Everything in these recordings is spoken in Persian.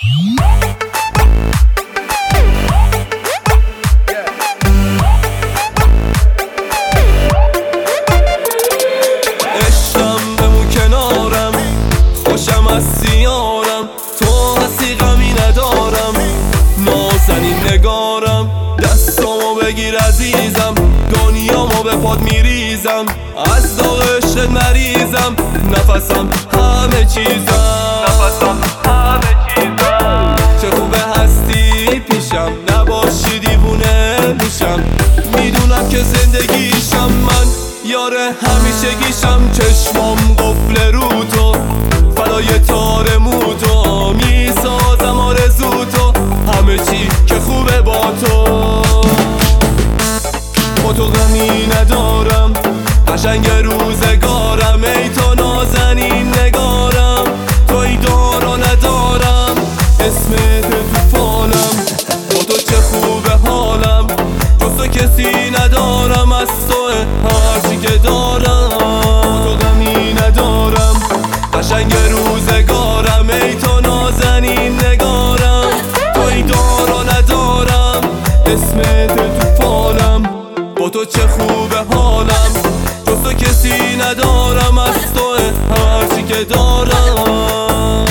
عشقم بمون کنارم، خوشم از سیارم، تو هستی غمی ندارم، نازنین نگارم. دستامو بگیر عزیزم، دنیامو به پاد میریزم، از داغ عشقت مریضم، نفسم همه چیزم، چه خوبه هستی پیشم، نباشی دیوونه میشم، میدونم که زندگیشم من یاره همیشگیشم. چشمام قفل رو تو، فدای تار مو تو، میسازم آرزو تو، همه چی که خوبه با تو. با تو غمی ندارم، قشنگ روزگارم، ای تو نازنین نگارم، توی دارا ندارم، اسمت تو فالم، با تو چه خوبه حالم، جز تو کسی ندارم، از تو هرچی که دارم. با تو غمی ندارم، قشنگ روزگارم، ای تو نازنین نگارم، توی دارا ندارم، اسمت تو فالم، با تو چه خوبه حالم، جز تو کسی ندارم، از تو هرچی که دارم.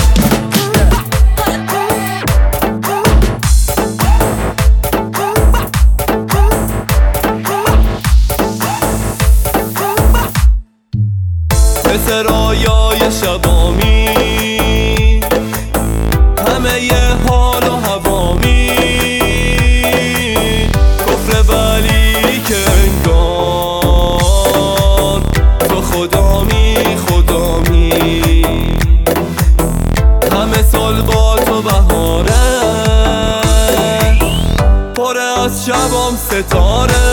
مثل رایای شبامی، همه ی حال و هوامی، کفر ولی که انگار تو خدامی، همه سال با تو بهاره، پر از شبام ستاره،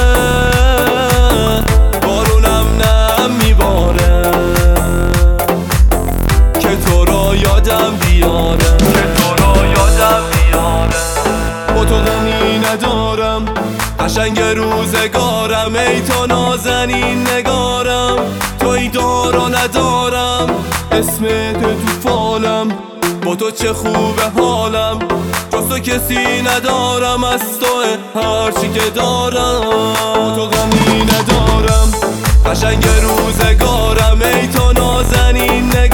بارونم نم میباره، که تو را یادم بیاره، با تو غمی ندارم، قشنگ روزگارم، ای تو نازنین نگارم، توی دارا ندارم، اسمت تو فالم، با تو چه خوبه حالم، جز تو کسی ندارم، از تو هرچی که دارم. با تو غمی ندارم، قشنگ روزگارم، ای تو نازنین نگارم.